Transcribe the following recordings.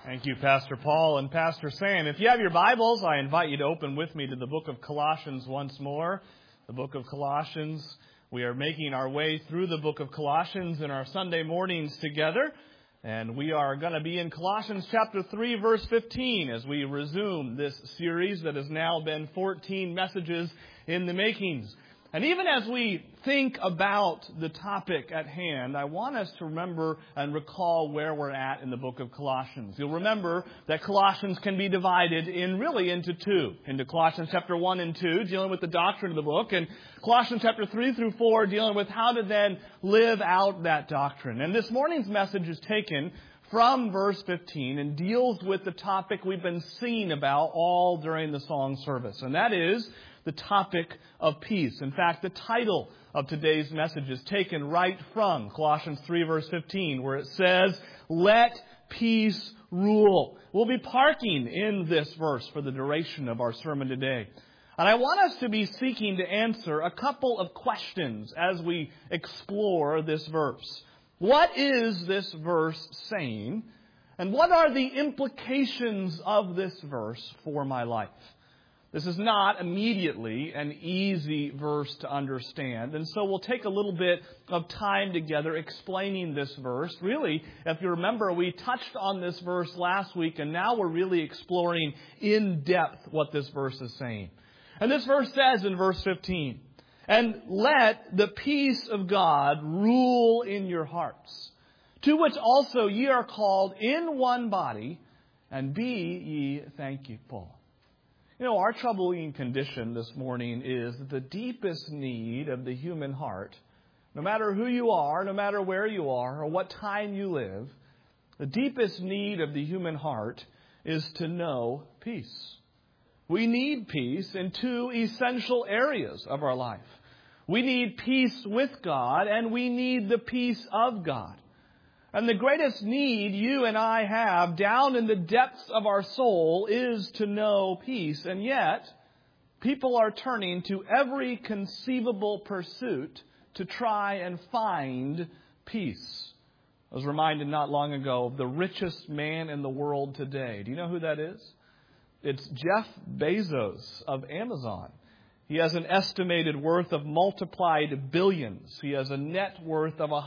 Thank you, Pastor Paul and Pastor Sam. If you have your Bibles, I invite you to open with me to the book of Colossians once more. The book of Colossians. We are making our way through the book of Colossians in our Sunday mornings together. And we are going to be in Colossians chapter 3, verse 15, as we resume this series that has now been 14 messages in the makings. And even as we think about the topic at hand, I want us to remember and recall where we're at in the book of Colossians. You'll remember that Colossians can be divided into two. Into Colossians chapter 1 and 2, dealing with the doctrine of the book, and Colossians chapter 3 through 4, dealing with how to then live out that doctrine. And this morning's message is taken from verse 15 and deals with the topic we've been singing about all during the song service. And that is the topic of peace. In fact, the title of today's message is taken right from Colossians 3 verse 15, where it says, "Let peace rule." We'll be parking in this verse for the duration of our sermon today. And I want us to be seeking to answer a couple of questions as we explore this verse. What is this verse saying? And what are the implications of this verse for my life? This is not immediately an easy verse to understand. And so we'll take a little bit of time together explaining this verse. Really, if you remember, we touched on this verse last week, and now we're really exploring in depth what this verse is saying. And this verse says in verse 15, "And let the peace of God rule in your hearts, to which also ye are called in one body, and be ye thankful." You know, our troubling condition this morning is that the deepest need of the human heart, no matter who you are, no matter where you are, or what time you live, the deepest need of the human heart is to know peace. We need peace in two essential areas of our life. We need peace with God, and we need the peace of God. And the greatest need you and I have down in the depths of our soul is to know peace. And yet, people are turning to every conceivable pursuit to try and find peace. I was reminded not long ago of the richest man in the world today. Do you know who that is? It's Jeff Bezos of Amazon. He has an estimated worth of multiplied billions. He has a net worth of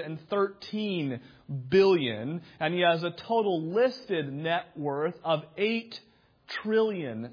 $113 billion, and he has a total listed net worth of $8 trillion.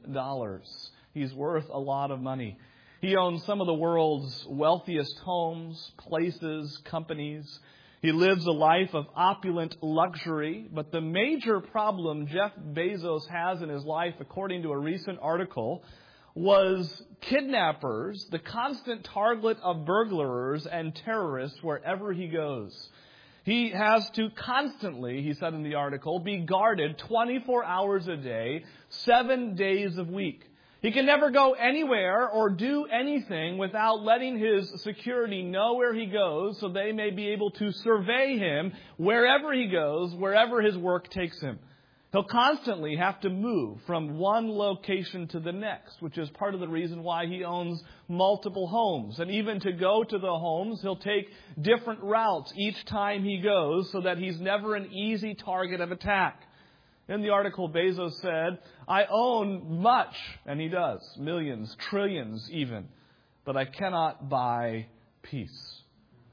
He's worth a lot of money. He owns some of the world's wealthiest homes, places, companies. He lives a life of opulent luxury, but the major problem Jeff Bezos has in his life, according to a recent article, was kidnappers, the constant target of burglars and terrorists wherever he goes. He has to constantly, he said in the article, be guarded 24 hours a day, 7 days a week. He can never go anywhere or do anything without letting his security know where he goes so they may be able to survey him wherever he goes, wherever his work takes him. He'll constantly have to move from one location to the next, which is part of the reason why he owns multiple homes. And even to go to the homes, he'll take different routes each time he goes so that he's never an easy target of attack. In the article, Bezos said, "I own much," and he does, millions, trillions even, "but I cannot buy peace."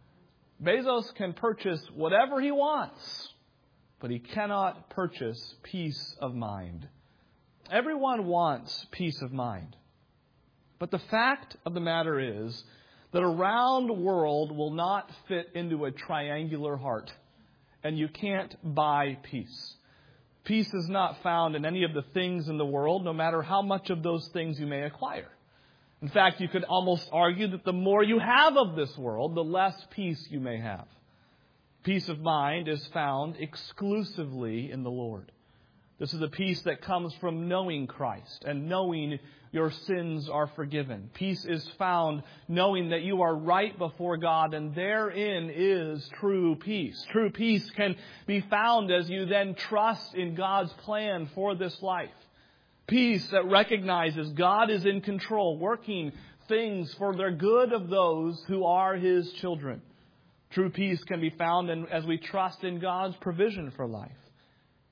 Bezos can purchase whatever he wants, but he cannot purchase peace of mind. Everyone wants peace of mind. But the fact of the matter is that a round world will not fit into a triangular heart, and you can't buy peace. Peace is not found in any of the things in the world, no matter how much of those things you may acquire. In fact, you could almost argue that the more you have of this world, the less peace you may have. Peace of mind is found exclusively in the Lord. This is a peace that comes from knowing Christ and knowing your sins are forgiven. Peace is found knowing that you are right before God, and therein is true peace. True peace can be found as you then trust in God's plan for this life. Peace that recognizes God is in control, working things for the good of those who are His children. True peace can be found as we trust in God's provision for life.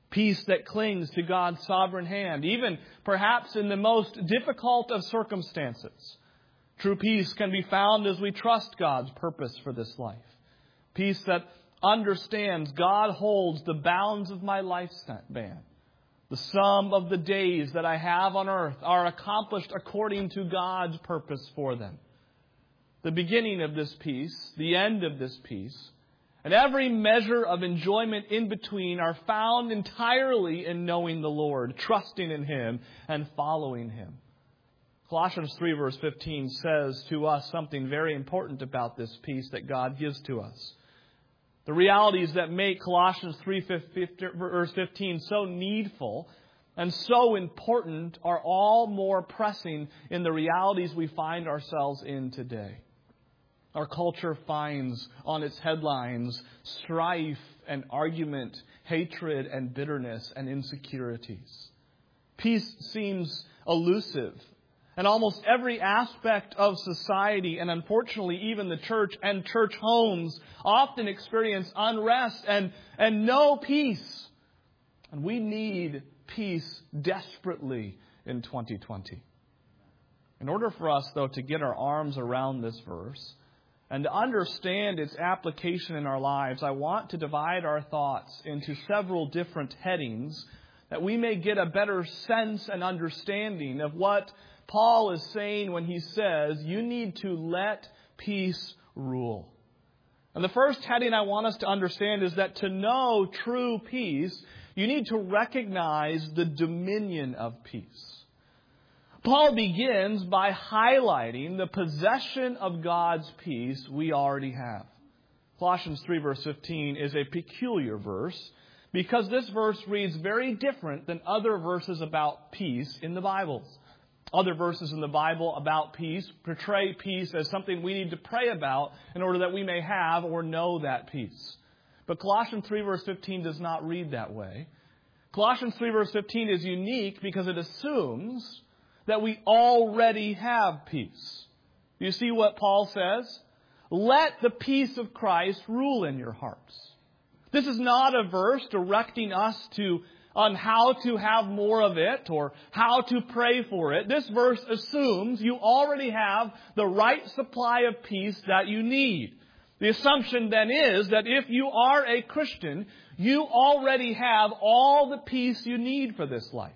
Peace that clings to God's sovereign hand, even perhaps in the most difficult of circumstances. True peace can be found as we trust God's purpose for this life. Peace that understands God holds the bounds of my lifespan. The sum of the days that I have on earth are accomplished according to God's purpose for them. The beginning of this peace, the end of this peace, and every measure of enjoyment in between are found entirely in knowing the Lord, trusting in Him, and following Him. Colossians 3 verse 15 says to us something very important about this peace that God gives to us. The realities that make Colossians 3 verse 15 so needful and so important are all more pressing in the realities we find ourselves in today. Our culture finds on its headlines strife and argument, hatred and bitterness and insecurities. Peace seems elusive. And almost every aspect of society, and unfortunately even the church and church homes, often experience unrest and no peace. And we need peace desperately in 2020. In order for us, though, to get our arms around this verse and to understand its application in our lives, I want to divide our thoughts into several different headings that we may get a better sense and understanding of what Paul is saying when he says, you need to let peace rule. And the first heading I want us to understand is that to know true peace, you need to recognize the dominion of peace. Paul begins by highlighting the possession of God's peace we already have. Colossians 3 verse 15 is a peculiar verse because this verse reads very different than other verses about peace in the Bible. Other verses in the Bible about peace portray peace as something we need to pray about in order that we may have or know that peace. But Colossians 3 verse 15 does not read that way. Colossians 3 verse 15 is unique because it assumes that we already have peace. You see what Paul says? Let the peace of Christ rule in your hearts. This is not a verse directing us on how to have more of it or how to pray for it. This verse assumes you already have the right supply of peace that you need. The assumption then is that if you are a Christian, you already have all the peace you need for this life.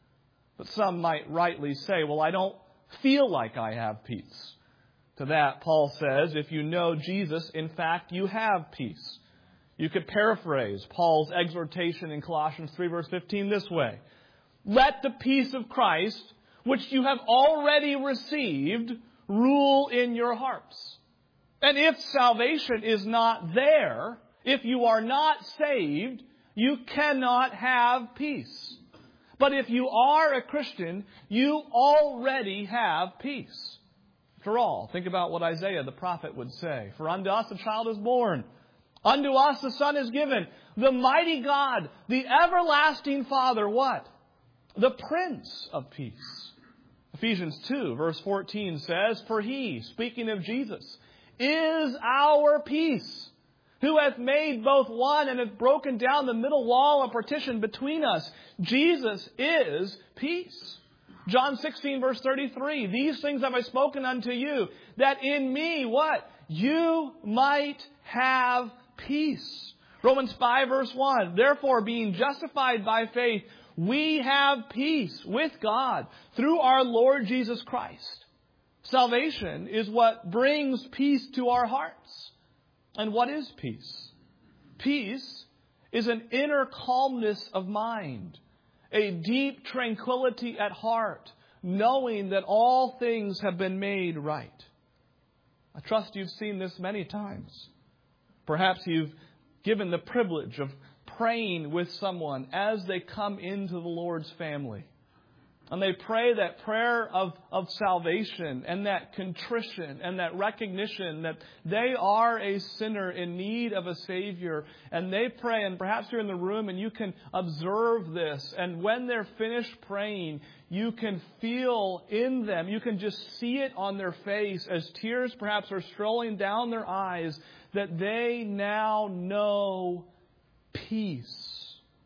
But some might rightly say, well, I don't feel like I have peace. To that, Paul says, if you know Jesus, in fact, you have peace. You could paraphrase Paul's exhortation in Colossians 3 verse 15 this way. Let the peace of Christ, which you have already received, rule in your hearts. And if salvation is not there, if you are not saved, you cannot have peace. But if you are a Christian, you already have peace. After all, think about what Isaiah the prophet would say. For unto us a child is born. Unto us a son is given. The mighty God, the everlasting Father, what? The Prince of Peace. Ephesians 2 verse 14 says, for He, speaking of Jesus, is our peace, who hath made both one and hath broken down the middle wall of partition between us. Jesus is peace. John 16 verse 33, these things have I spoken unto you, that in me, what? You might have peace. Romans 5 verse 1, therefore being justified by faith, we have peace with God through our Lord Jesus Christ. Salvation is what brings peace to our hearts. And what is peace? Peace is an inner calmness of mind, a deep tranquility at heart, knowing that all things have been made right. I trust you've seen this many times. Perhaps you've given the privilege of praying with someone as they come into the Lord's family. And they pray that prayer of salvation and that contrition and that recognition that they are a sinner in need of a Savior. And they pray, and perhaps you're in the room and you can observe this. And when they're finished praying, you can feel in them, you can just see it on their face as tears perhaps are strolling down their eyes, that they now know peace.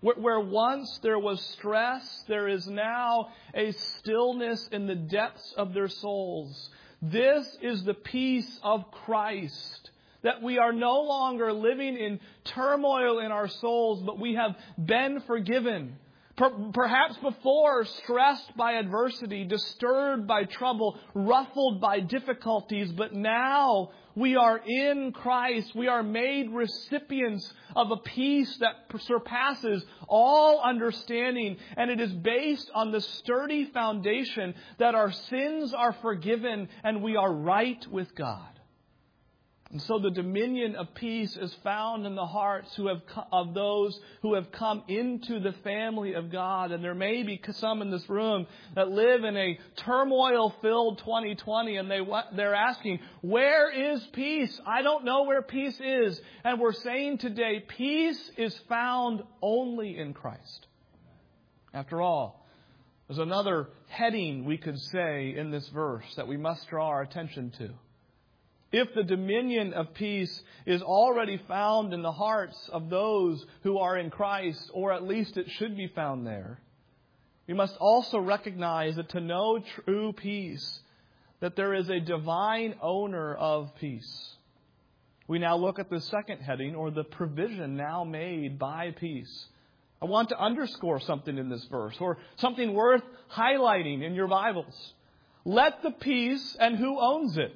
Where once there was stress, there is now a stillness in the depths of their souls. This is the peace of Christ, that we are no longer living in turmoil in our souls, but we have been forgiven. Perhaps before, stressed by adversity, disturbed by trouble, ruffled by difficulties, but now we are in Christ. We are made recipients of a peace that surpasses all understanding, and it is based on the sturdy foundation that our sins are forgiven and we are right with God. And so the dominion of peace is found in the hearts of those who have come into the family of God. And there may be some in this room that live in a turmoil-filled 2020, and they're asking, where is peace? I don't know where peace is. And we're saying today, peace is found only in Christ. After all, there's another heading we could say in this verse that we must draw our attention to. If the dominion of peace is already found in the hearts of those who are in Christ, or at least it should be found there, we must also recognize that to know true peace, that there is a divine owner of peace. We now look at the second heading, or the provision now made by peace. I want to underscore something in this verse, or something worth highlighting in your Bibles. Let the peace, and who owns it?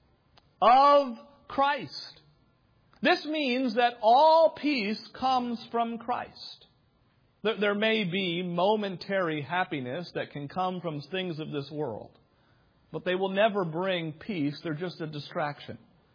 Of Christ. This means that all peace comes from Christ. There may be momentary happiness that can come from things of this world, but they will never bring peace. They're just a distraction.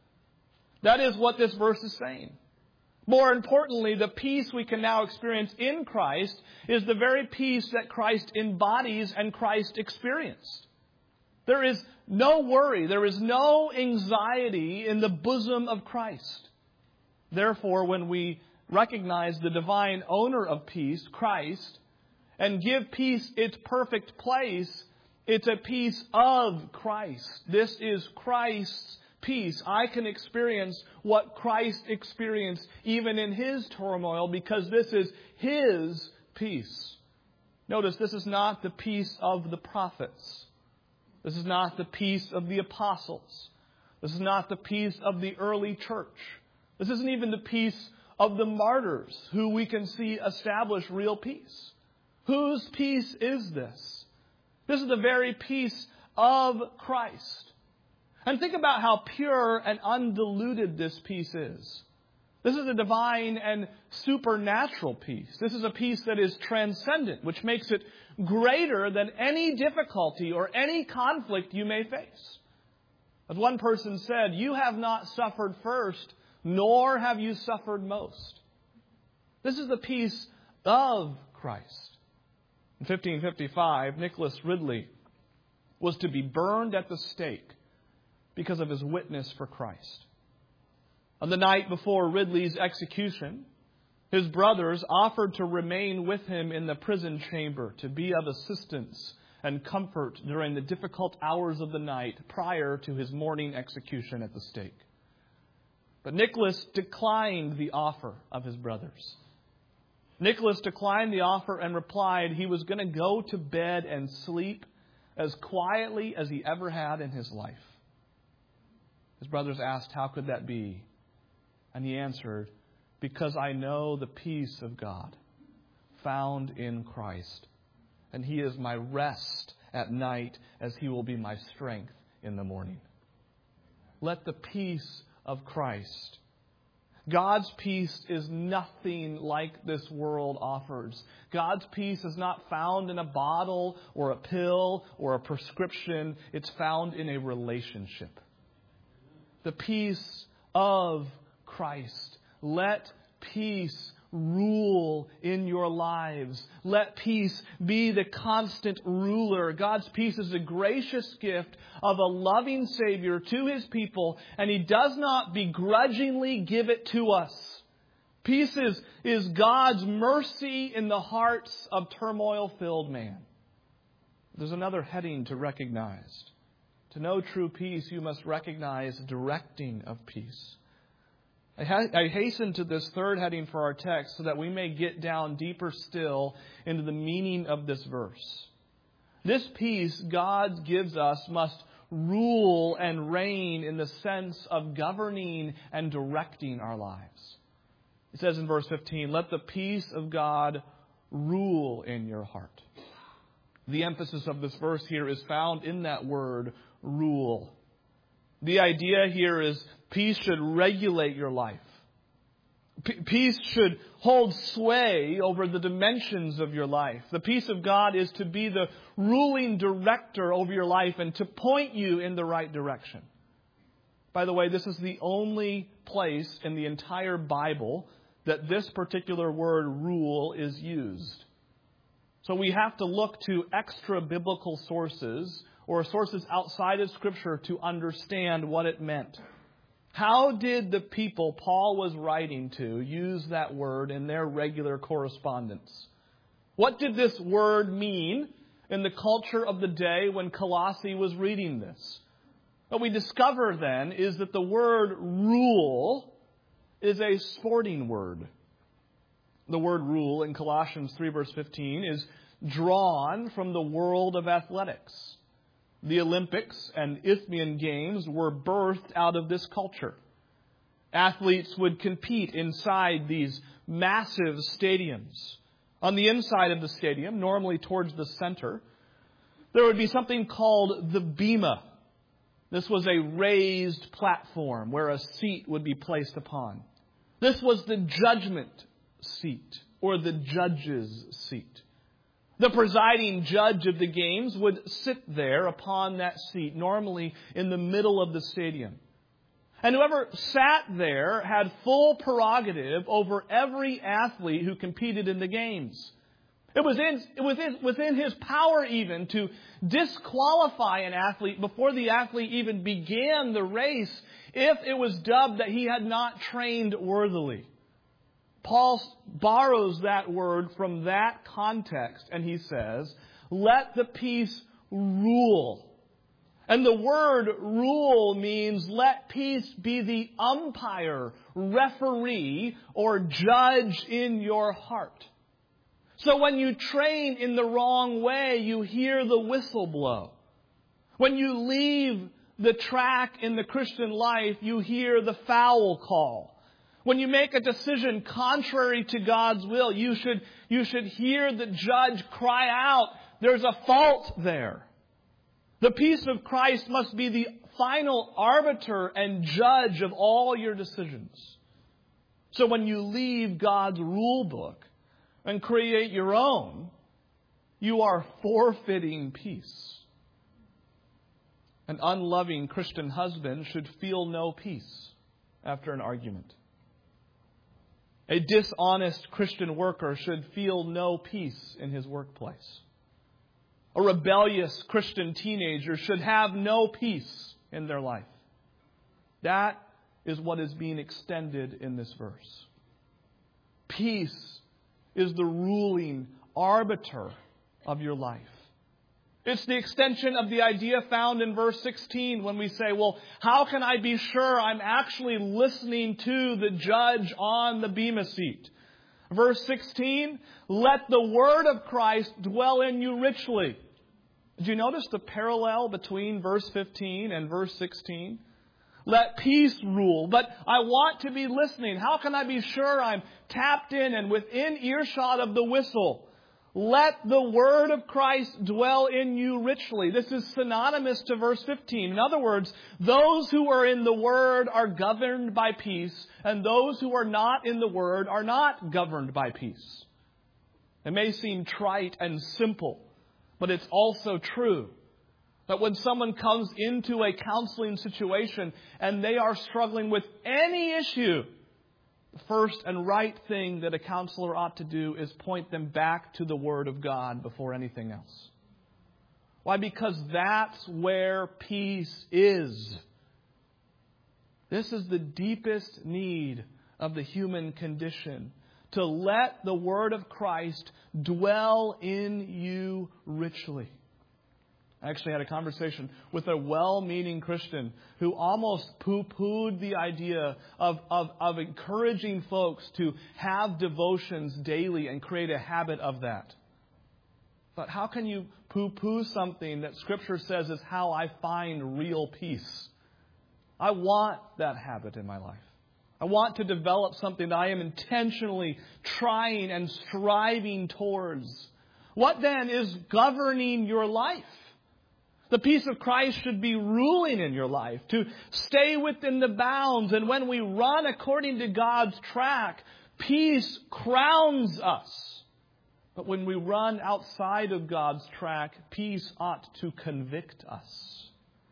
That is what this verse is saying. More importantly, the peace we can now experience in Christ is the very peace that Christ embodies and Christ experienced. There is no worry, there is no anxiety in the bosom of Christ. Therefore, when we recognize the divine owner of peace, Christ, and give peace its perfect place, it's a peace of Christ. This is Christ's peace. I can experience what Christ experienced even in His turmoil because this is His peace. Notice, this is not the peace of the prophets. This is not the peace of the apostles. This is not the peace of the early church. This isn't even the peace of the martyrs who we can see establish real peace. Whose peace is this? This is the very peace of Christ. And think about how pure and undiluted this peace is. This is a divine and supernatural peace. This is a peace that is transcendent, which makes it greater than any difficulty or any conflict you may face. As one person said, you have not suffered first, nor have you suffered most. This is the peace of Christ. In 1555, Nicholas Ridley was to be burned at the stake because of his witness for Christ. On the night before Ridley's execution, his brothers offered to remain with him in the prison chamber to be of assistance and comfort during the difficult hours of the night prior to his morning execution at the stake. But Nicholas declined the offer of his brothers. Nicholas declined the offer and replied he was going to go to bed and sleep as quietly as he ever had in his life. His brothers asked, how could that be? And he answered, because I know the peace of God found in Christ. And He is my rest at night as He will be my strength in the morning. Let the peace of Christ. God's peace is nothing like this world offers. God's peace is not found in a bottle or a pill or a prescription. It's found in a relationship. The peace of Christ. Let peace rule in your lives. Let peace be the constant ruler. God's peace is a gracious gift of a loving Savior to His people, and He does not begrudgingly give it to us. Peace is God's mercy in the hearts of turmoil-filled man. There's another heading to recognize. To know true peace, you must recognize directing of peace. I hasten to this third heading for our text so that we may get down deeper still into the meaning of this verse. This peace God gives us must rule and reign in the sense of governing and directing our lives. It says in verse 15, "Let the peace of God rule in your heart." The emphasis of this verse here is found in that word, rule. The idea here is peace should regulate your life. Peace should hold sway over the dimensions of your life. The peace of God is to be the ruling director over your life and to point you in the right direction. By the way, this is the only place in the entire Bible that this particular word rule is used. So we have to look to extra biblical sources or sources outside of Scripture to understand what it meant. How did the people Paul was writing to use that word in their regular correspondence? What did this word mean in the culture of the day when Colossae was reading this? What we discover then is that the word rule is a sporting word. The word rule in Colossians 3 verse 15 is drawn from the world of athletics. The Olympics and Isthmian Games were birthed out of this culture. Athletes would compete inside these massive stadiums. On the inside of the stadium, normally towards the center, there would be something called the bema. This was a raised platform where a seat would be placed upon. This was the judgment seat or the judge's seat. The presiding judge of the games would sit there upon that seat, normally in the middle of the stadium. And whoever sat there had full prerogative over every athlete who competed in the games. It was within his power even to disqualify an athlete before the athlete even began the race if it was dubbed that he had not trained worthily. Paul borrows that word from that context and he says, "Let the peace rule." And the word rule means let peace be the umpire, referee, or judge in your heart. So when you train in the wrong way, you hear the whistle blow. When you leave the track in the Christian life, you hear the foul call. When you make a decision contrary to God's will, you should hear the judge cry out, "There's a fault there." The peace of Christ must be the final arbiter and judge of all your decisions. So when you leave God's rule book and create your own, you are forfeiting peace. An unloving Christian husband should feel no peace after an argument. A dishonest Christian worker should feel no peace in his workplace. A rebellious Christian teenager should have no peace in their life. That is what is being extended in this verse. Peace is the ruling arbiter of your life. It's the extension of the idea found in verse 16 when we say, well, how can I be sure I'm actually listening to the judge on the bema seat? Verse 16, let the word of Christ dwell in you richly. Did you notice the parallel between verse 15 and verse 16? Let peace rule. But I want to be listening. How can I be sure I'm tapped in and within earshot of the whistle? Let the word of Christ dwell in you richly. This is synonymous to verse 15. In other words, those who are in the word are governed by peace, and those who are not in the word are not governed by peace. It may seem trite and simple, but it's also true that when someone comes into a counseling situation and they are struggling with any issue, the first and right thing that a counselor ought to do is point them back to the Word of God before anything else. Why? Because that's where peace is. This is the deepest need of the human condition. To let the Word of Christ dwell in you richly. I actually had a conversation with a well-meaning Christian who almost poo-pooed the idea of encouraging folks to have devotions daily and create a habit of that. But how can you poo-poo something that Scripture says is how I find real peace? I want that habit in my life. I want to develop something that I am intentionally trying and striving towards. What then is governing your life? The peace of Christ should be ruling in your life, to stay within the bounds. And when we run according to God's track, peace crowns us. But when we run outside of God's track, peace ought to convict us.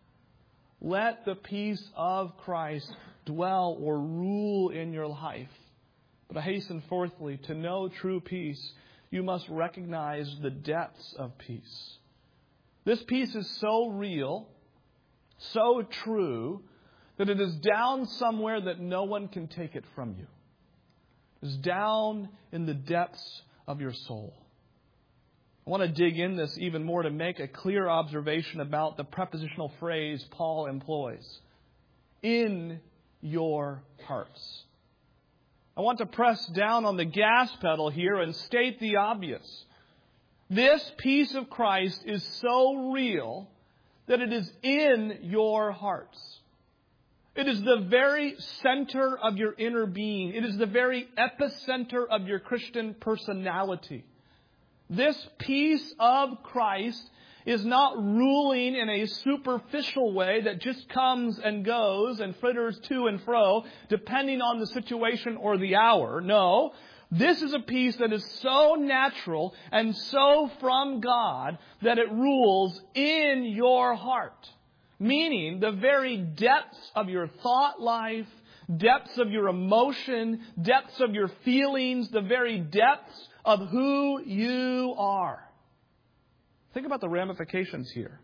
Let the peace of Christ dwell or rule in your life. But I hasten fourthly, to know true peace, you must recognize the depths of peace. This peace is so real, so true, that it is down somewhere that no one can take it from you. It is down in the depths of your soul. I want to dig in this even more to make a clear observation about the prepositional phrase Paul employs. In your hearts. I want to press down on the gas pedal here and state the obvious. This peace of Christ is so real that it is in your hearts. It is the very center of your inner being. It is the very epicenter of your Christian personality. This peace of Christ is not ruling in a superficial way that just comes and goes and fritters to and fro, depending on the situation or the hour. No, this is a peace that is so natural and so from God that it rules in your heart. Meaning the very depths of your thought life, depths of your emotion, depths of your feelings, the very depths of who you are. Think about the ramifications here.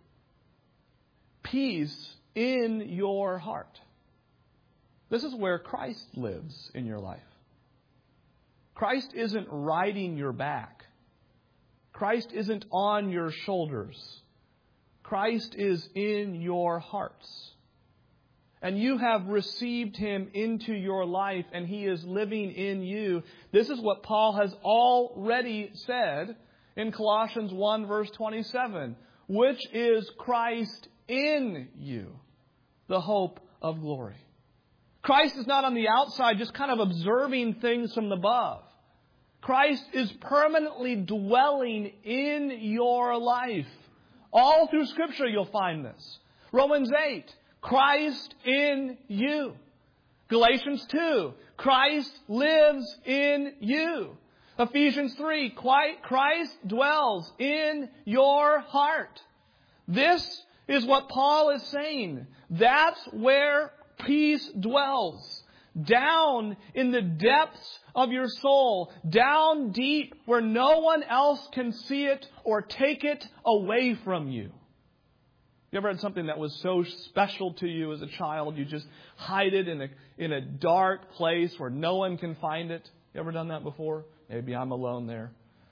Peace in your heart. This is where Christ lives in your life. Christ isn't riding your back. Christ isn't on your shoulders. Christ is in your hearts. And you have received Him into your life and He is living in you. This is what Paul has already said in Colossians 1 verse 27, which is Christ in you, the hope of glory. Christ is not on the outside just kind of observing things from above. Christ is permanently dwelling in your life. All through Scripture you'll find this. Romans 8, Christ in you. Galatians 2, Christ lives in you. Ephesians 3, Christ dwells in your heart. This is what Paul is saying. That's where peace dwells. Down in the depths of your soul. Down deep where no one else can see it or take it away from you. You ever had something that was so special to you as a child, you just hide it in a dark place where no one can find it? You ever done that before? Maybe I'm alone there.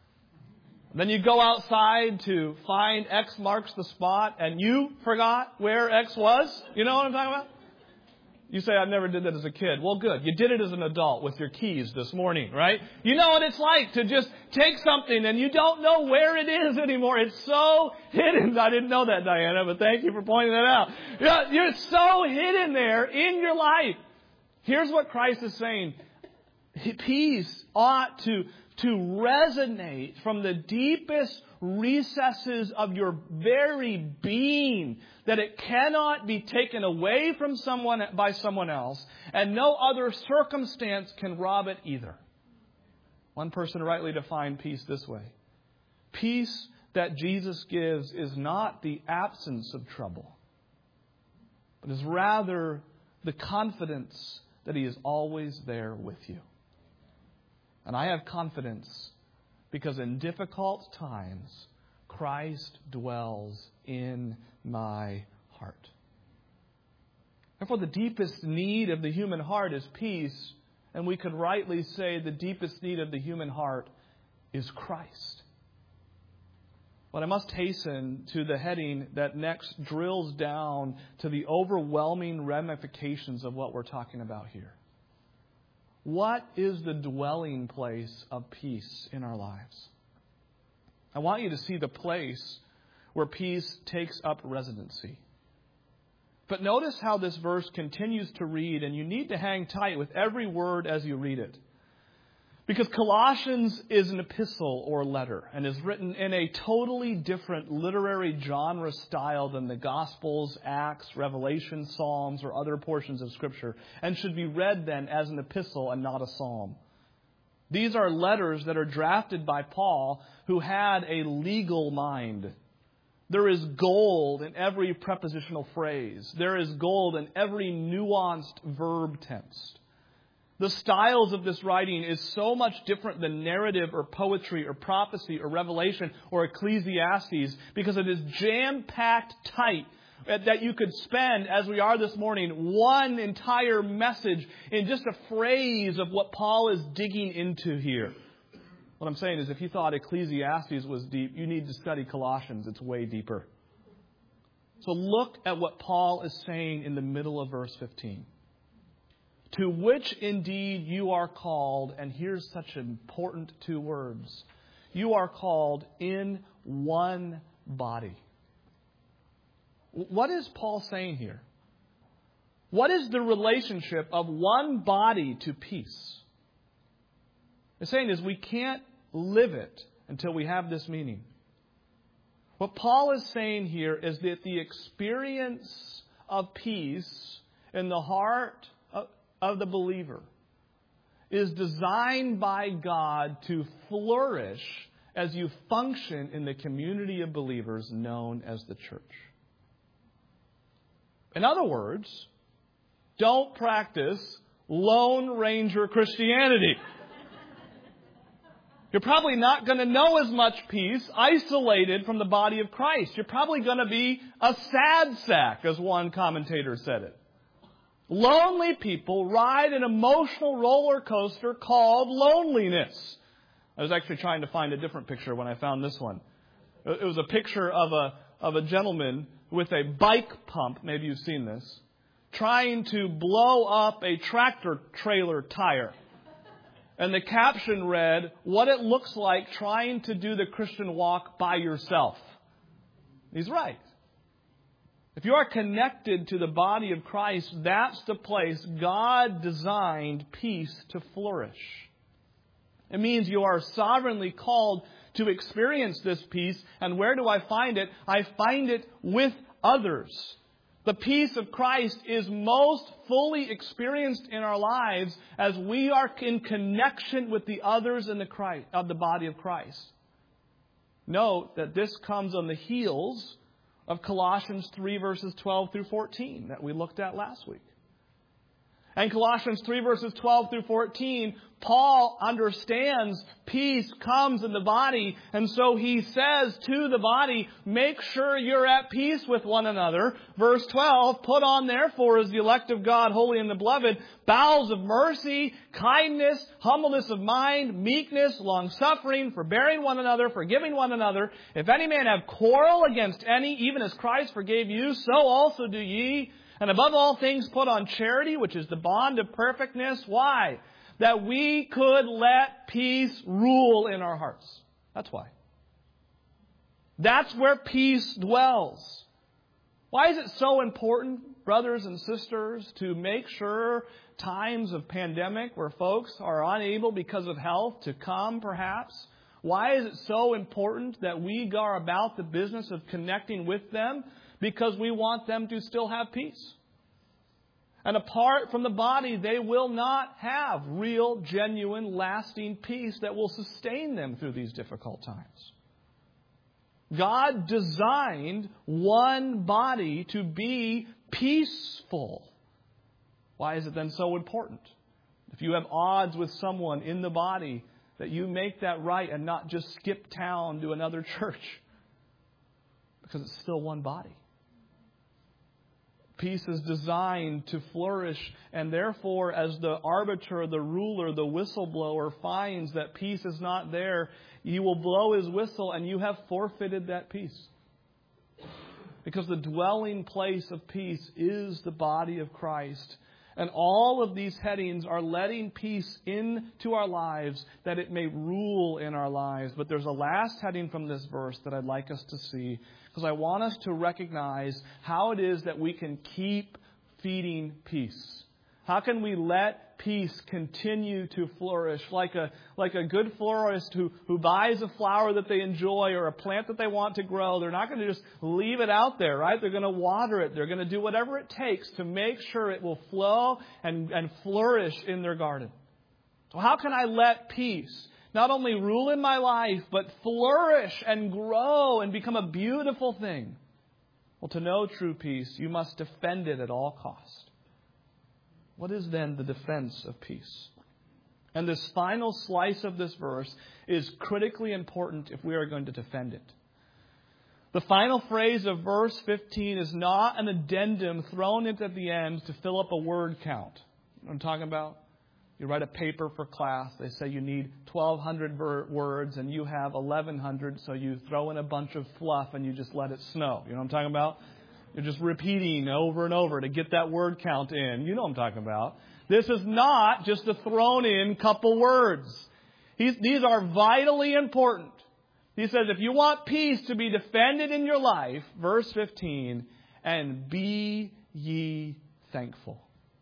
Then you go outside to find X marks the spot and you forgot where X was. You know what I'm talking about? You say, I never did that as a kid. Well, good. You did it as an adult with your keys this morning, right? You know what it's like to just take something and you don't know where it is anymore. It's so hidden. I didn't know that, Diana, but thank you for pointing that out. You're so hidden there in your life. Here's what Christ is saying. Peace ought to resonate from the deepest recesses of your very being, that it cannot be taken away from someone by someone else, and no other circumstance can rob it either. One person rightly defined peace this way. Peace that Jesus gives is not the absence of trouble, but is rather the confidence that He is always there with you. And I have confidence because in difficult times, Christ dwells in my heart. Therefore, the deepest need of the human heart is peace. And we could rightly say the deepest need of the human heart is Christ. But I must hasten to the heading that next drills down to the overwhelming ramifications of what we're talking about here. What is the dwelling place of peace in our lives? I want you to see the place where peace takes up residency. But notice how this verse continues to read, and you need to hang tight with every word as you read it. Because Colossians is an epistle or letter and is written in a totally different literary genre style than the Gospels, Acts, Revelation, Psalms, or other portions of Scripture, and should be read then as an epistle and not a psalm. These are letters that are drafted by Paul, who had a legal mind. There is gold in every prepositional phrase. There is gold in every nuanced verb tense. The styles of this writing is so much different than narrative or poetry or prophecy or revelation or Ecclesiastes, because it is jam-packed tight that you could spend, as we are this morning, one entire message in just a phrase of what Paul is digging into here. What I'm saying is, if you thought Ecclesiastes was deep, you need to study Colossians. It's way deeper. So look at what Paul is saying in the middle of verse 15. To which indeed you are called, and here's such important two words. You are called in one body. What is Paul saying here? What is the relationship of one body to peace? The saying is, we can't live it until we have this meaning. What Paul is saying here is that the experience of peace in the heart of the believer is designed by God to flourish as you function in the community of believers known as the church. In other words, don't practice Lone Ranger Christianity. You're probably not going to know as much peace isolated from the body of Christ. You're probably going to be a sad sack, as one commentator said it. Lonely people ride an emotional roller coaster called loneliness. I was actually trying to find a different picture when I found this one. It was a picture of a gentleman with a bike pump, maybe you've seen this, trying to blow up a tractor trailer tire. And the caption read, "What it looks like trying to do the Christian walk by yourself." He's right. If you are connected to the body of Christ, that's the place God designed peace to flourish. It means you are sovereignly called to experience this peace. And where do I find it? I find it with others. The peace of Christ is most fully experienced in our lives as we are in connection with the others in the body of Christ. Note that this comes on the heels of Colossians 3 verses 12 through 14 that we looked at last week. And Colossians 3 verses 12 through 14, Paul understands peace comes in the body. And so he says to the body, make sure you're at peace with one another. Verse 12, put on therefore as the elect of God, holy and the beloved, bowels of mercy, kindness, humbleness of mind, meekness, long-suffering, forbearing one another, forgiving one another. If any man have quarrel against any, even as Christ forgave you, so also do ye. And above all things, put on charity, which is the bond of perfectness. Why? That we could let peace rule in our hearts. That's why. That's where peace dwells. Why is it so important, brothers and sisters, to make sure times of pandemic where folks are unable because of health to come, perhaps? Why is it so important that we go about the business of connecting with them? Because we want them to still have peace. And apart from the body, they will not have real, genuine, lasting peace that will sustain them through these difficult times. God designed one body to be peaceful. Why is it then so important? If you have odds with someone in the body, that you make that right and not just skip town to another church. Because it's still one body. Peace is designed to flourish, and therefore, as the arbiter, the ruler, the whistleblower finds that peace is not there, he will blow his whistle and you have forfeited that peace. Because the dwelling place of peace is the body of Christ. And all of these headings are letting peace into our lives that it may rule in our lives. But there's a last heading from this verse that I'd like us to see, because I want us to recognize how it is that we can keep feeding peace. How can we let peace continue to flourish like a good florist who buys a flower that they enjoy or a plant that they want to grow? They're not going to just leave it out there, right? They're going to water it. They're going to do whatever it takes to make sure it will flow and flourish in their garden. So how can I let peace not only rule in my life, but flourish and grow and become a beautiful thing? Well, to know true peace, you must defend it at all costs. What is then the defense of peace? And this final slice of this verse is critically important if we are going to defend it. The final phrase of verse 15 is not an addendum thrown in at the end to fill up a word count. You know what I'm talking about? You write a paper for class. They say you need 1,200 words and you have 1,100, so you throw in a bunch of fluff and you just let it snow. You know what I'm talking about? You're just repeating over and over to get that word count in. You know what I'm talking about. This is not just a thrown in couple words. These are vitally important. He says, if you want peace to be defended in your life, verse 15, and be ye thankful.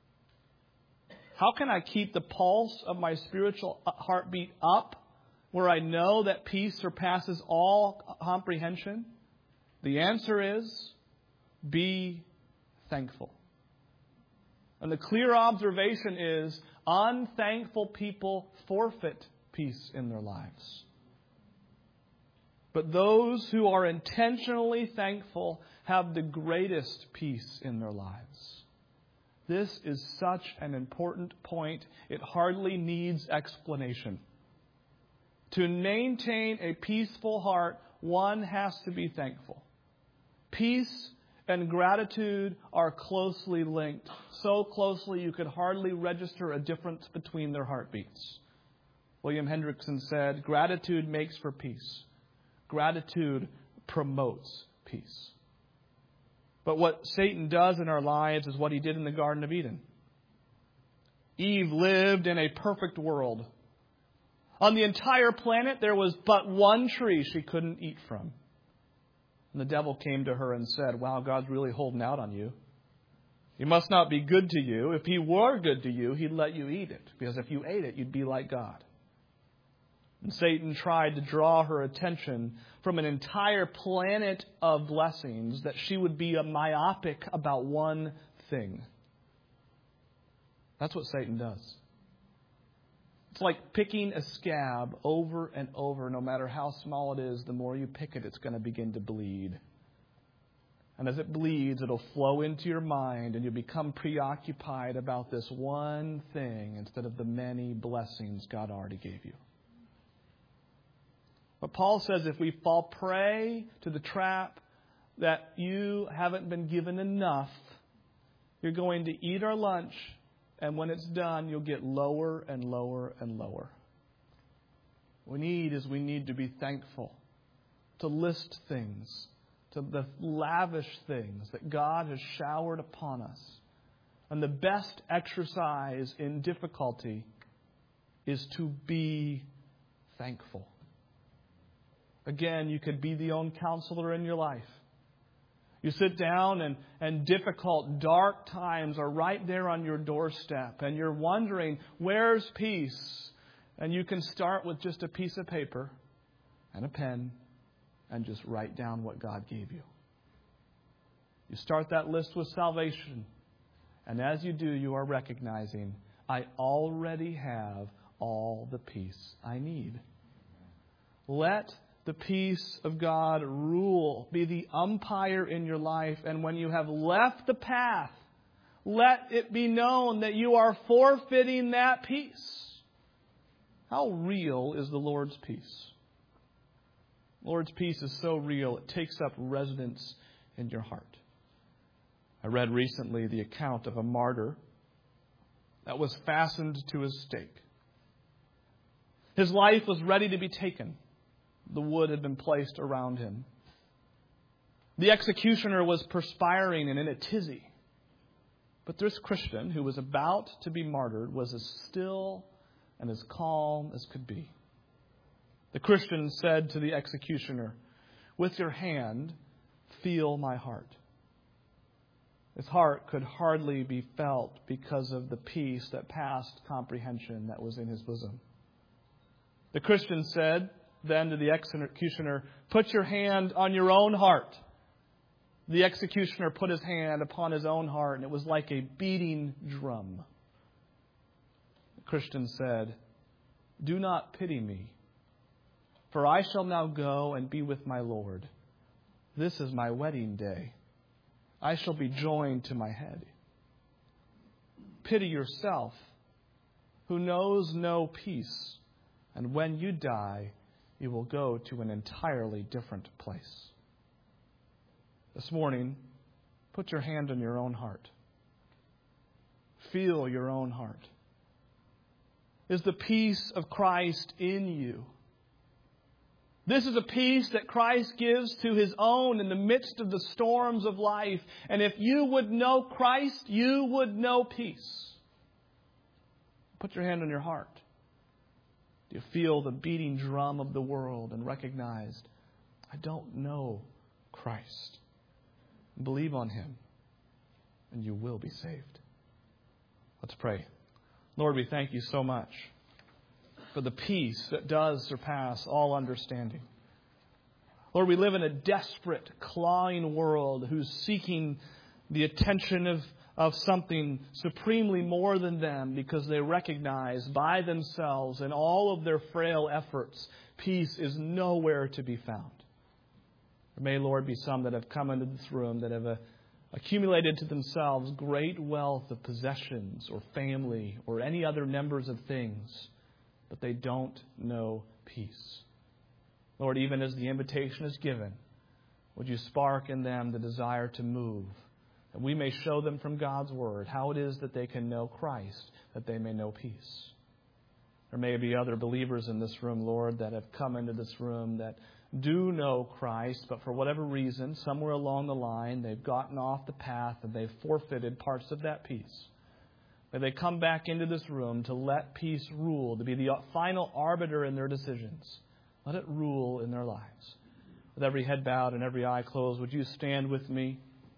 How can I keep the pulse of my spiritual heartbeat up where I know that peace surpasses all comprehension? The answer is, be thankful. And the clear observation is, unthankful people forfeit peace in their lives. But those who are intentionally thankful have the greatest peace in their lives. This is such an important point. It hardly needs explanation. To maintain a peaceful heart, one has to be thankful. Peace and gratitude are closely linked. So closely you could hardly register a difference between their heartbeats. William Hendrickson said, gratitude makes for peace. Gratitude promotes peace. But what Satan does in our lives is what he did in the Garden of Eden. Eve lived in a perfect world. On the entire planet, there was but one tree she couldn't eat from. And the devil came to her and said, wow, God's really holding out on you. He must not be good to you. If he were good to you, he'd let you eat it. Because if you ate it, you'd be like God. And Satan tried to draw her attention from an entire planet of blessings that she would be myopic about one thing. That's what Satan does. It's like picking a scab over and over. No matter how small it is, the more you pick it, it's going to begin to bleed. And as it bleeds, it'll flow into your mind and you'll become preoccupied about this one thing instead of the many blessings God already gave you. But Paul says if we fall prey to the trap that you haven't been given enough, you're going to eat our lunch. And when it's done, you'll get lower and lower and lower. What we need to be thankful, to list things, to the lavish things that God has showered upon us. And the best exercise in difficulty is to be thankful. Again, you could be the own counselor in your life. You sit down and difficult, dark times are right there on your doorstep. And you're wondering, where's peace? And you can start with just a piece of paper and a pen and just write down what God gave you. You start that list with salvation. And as you do, you are recognizing, I already have all the peace I need. Let the peace of God rule, be the umpire in your life. And when you have left the path, let it be known that you are forfeiting that peace. How real is the Lord's peace? The Lord's peace is so real, it takes up residence in your heart. I read recently the account of a martyr that was fastened to his stake. His life was ready to be taken. The wood had been placed around him. The executioner was perspiring and in a tizzy. But this Christian who was about to be martyred was as still and as calm as could be. The Christian said to the executioner, "With your hand, feel my heart." His heart could hardly be felt because of the peace that passed comprehension that was in his bosom. The Christian said then to the executioner, "Put your hand on your own heart." The executioner put his hand upon his own heart, and it was like a beating drum. The Christian said, "Do not pity me, for I shall now go and be with my Lord. This is my wedding day. I shall be joined to my head. Pity yourself, who knows no peace, and when you die, you will go to an entirely different place." This morning, put your hand on your own heart. Feel your own heart. Is the peace of Christ in you? This is a peace that Christ gives to His own in the midst of the storms of life. And if you would know Christ, you would know peace. Put your hand on your heart. Do you feel the beating drum of the world and recognize, I don't know Christ? Believe on Him, and you will be saved. Let's pray. Lord, we thank You so much for the peace that does surpass all understanding. Lord, we live in a desperate, clawing world who's seeking the attention of something supremely more than them because they recognize by themselves in all of their frail efforts, peace is nowhere to be found. There may, Lord, be some that have come into this room that have accumulated to themselves great wealth of possessions or family or any other numbers of things, but they don't know peace. Lord, even as the invitation is given, would You spark in them the desire to move, that we may show them from God's Word how it is that they can know Christ, that they may know peace. There may be other believers in this room, Lord, that have come into this room that do know Christ, but for whatever reason, somewhere along the line, they've gotten off the path and they've forfeited parts of that peace. May they come back into this room to let peace rule, to be the final arbiter in their decisions. Let it rule in their lives. With every head bowed and every eye closed, would you stand with me?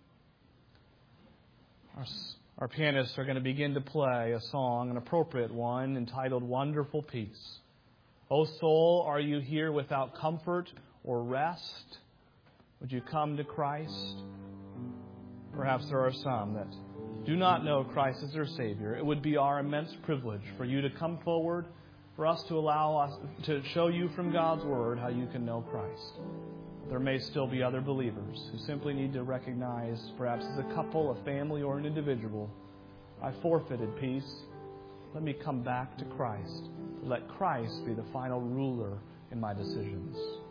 Our pianists are going to begin to play a song, an appropriate one, entitled Wonderful Peace. O soul, are you here without comfort or rest? Would you come to Christ? Perhaps there are some that do not know Christ as their Savior. It would be our immense privilege for you to come forward, for us to allow us to show you from God's Word how you can know Christ. There may still be other believers who simply need to recognize, perhaps as a couple, a family, or an individual, I forfeited peace. Let me come back to Christ. Let Christ be the final ruler in my decisions.